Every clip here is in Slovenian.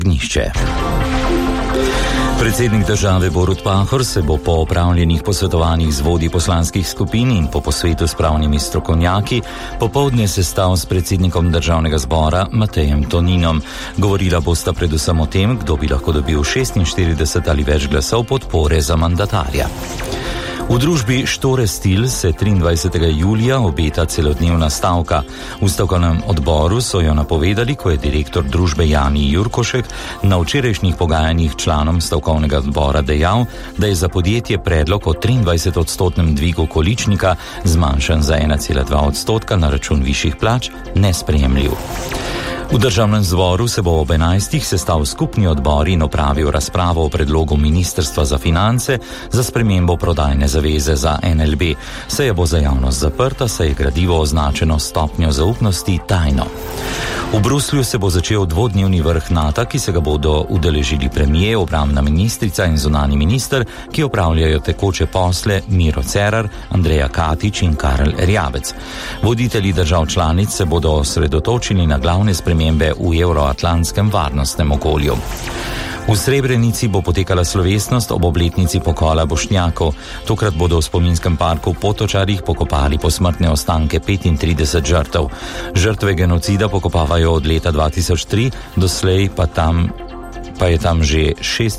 Ognjišče. Predsednik države Borut Pahor se bo po opravljenih posvetovanjih z vodji poslanskih skupin in po posvetu s pravnimi strokovnjaki popoldne sestal s predsednikom državnega zbora Matejem Toninom. Govorila bosta predvsem o tem, kdo bi lahko dobil 46 ali več glasov podpore za mandatarja. V družbi Štore Stil se 23. julija obeta celodnevna stavka. V stavkovnem odboru so jo napovedali, ko je direktor družbe Jani Jurkošek na včerajšnjih pogajanjih članom stavkovnega odbora dejal, da je za podjetje predlog o 23-odstotnem dvigu količnika zmanjšan za 1,2% na račun višjih plač nesprejemljiv. V državnem zboru se bo ob 11. sestal skupni odbor in opravil razpravo o predlogu Ministrstva za finance za spremembo prodajne zaveze za NLB. Seja bo za javnost zaprta, saj je gradivo označeno stopnjo zaupnosti tajno. V Bruslju se bo začel dvodnevni vrh NATO, ki se ga bodo udeležili premijer, obrambna ministrica in zunanji minister, ki opravljajo tekoče posle Miro Cerar, Andreja Katič in Karel Erjavec. Voditelji držav članic se bodo osredotočili na glavne spremembe v evroatlantskem varnostnem okolju. V Srebrenici bo potekala slovesnost ob obletnici pokola Bošnjakov. Tokrat bodo v spominskem parku v Potočarjih pokopali posmrtne ostanke 35 žrtev. Žrtve genocida pokopavajo od leta 2003, doslej pa je tam že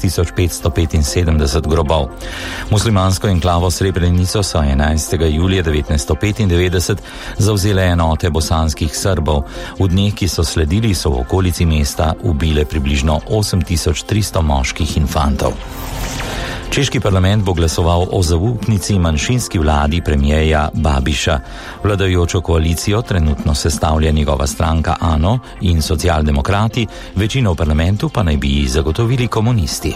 6575 grobov. Muslimansko enklavo Srebrenico so 11. julija 1995 zavzele enote bosanskih Srbov. V dneh, ki so sledili, so v okolici mesta ubile približno 8300 moških in fantov. Češki parlament bo glasoval o zaupnici manjšinski vladi premijeja Babiša. Vladajočo koalicijo trenutno sestavlja njegova stranka ANO in socialdemokrati, večino v parlamentu pa naj bi ji zagotovili komunisti.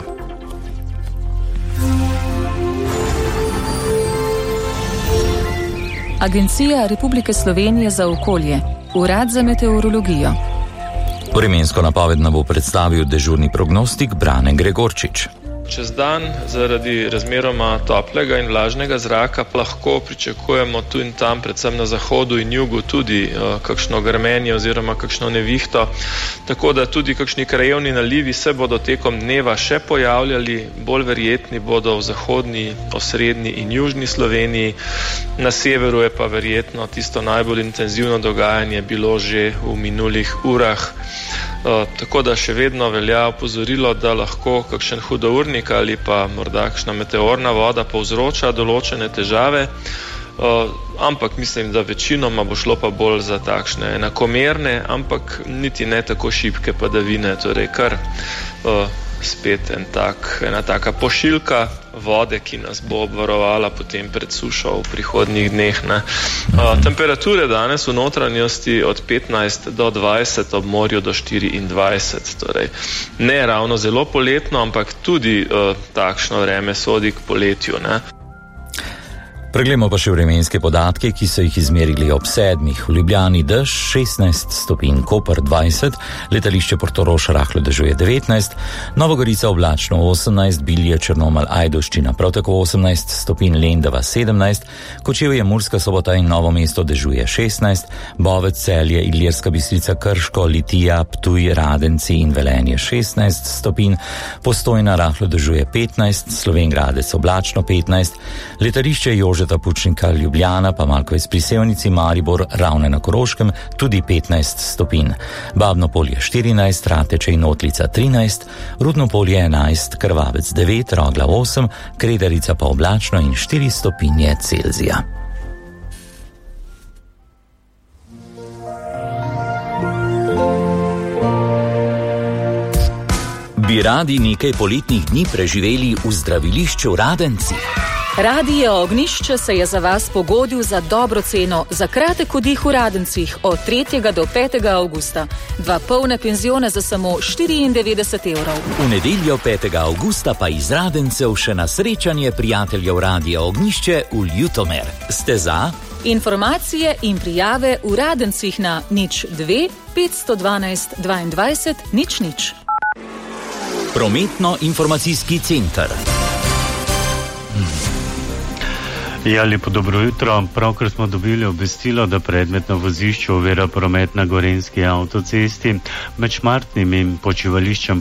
Agencija Republike Slovenije za okolje, Urad za meteorologijo. Vremensko napoved nam bo predstavil dežurni prognostik Brane Gregorčič. Čez dan zaradi razmeroma toplega in vlažnega zraka lahko pričakujemo tu in tam, predvsem na zahodu in jugu, tudi kakšno grmenje oziroma kakšno nevihto. Tako da tudi kakšni krajevni nalivi se bodo tekom dneva še pojavljali, bolj verjetni bodo v zahodni, osrednji in južni Sloveniji. Na severu je pa verjetno tisto najbolj intenzivno dogajanje bilo že v minulih urah. Tako da še vedno velja opozorilo, da lahko kakšen hudournik ali pa morda kakšna meteorna voda povzroča določene težave, ampak mislim, da večinoma bo šlo pa bolj za takšne enakomerne, ampak niti ne tako šibke padavine, torej kar spet ena taka pošiljka vode, ki nas bo obvarovala potem pred sušo v prihodnjih dneh. Temperature danes v notranjosti od 15 do 20, ob morju do 24, torej ne ravno zelo poletno, ampak tudi takšno vreme sodi k poletju, ne. Preglejmo pa še vremenske podatke, ki so jih izmerili ob 7. V Ljubljani dež 16 stopinj, Koper 20, letališče Portorož rahlo dežuje 19, Nova Gorica oblačno 18, Bilje, Črnomelj, Ajdovščina prav tako 18 stopinj, Lendava 17, Kočevje, Murska Sobota in Novo mesto dežuje 16, Bovec, Celje, Ilirska Bistrica, Krško, Litija, Ptuj, Radenci in Velenje 16 stopinj, Postojna rahlo dežuje 15, Slovenj Gradec oblačno 15, letališče Jožeta Pučnika, Ljubljana pa Malkovec pri Sevnici, Maribor, Ravne na Koroškem tudi 15 stopinj. Babno Polje 14, Rateče in Otlica 13, Rudno Polje 11, Krvavec 9, Rogla 8, Kredarica pa oblačno in 4 stopinje Celzija. Bi radi nekaj poletnih dni preživeli v zdravilišču Radenci? Radio Ognjišče se je za vas pogodil za dobro ceno za kratek oddih v Radencih od 3. do 5. avgusta. 2 polne penzione za samo 94 evrov. V nedeljo 5. avgusta pa iz Radencev še na srečanje prijateljev Radio Ognjišče v Ljutomer. Ste za? Informacije in prijave v Radencih na 02 512 22 00. Prometno-informacijski center. Ja, lepo dobro jutro. Pravkar smo dobili obvestilo, da predmet na vozišču ovira promet na Gorenjski avtocesti med Šmartnim in počivališčem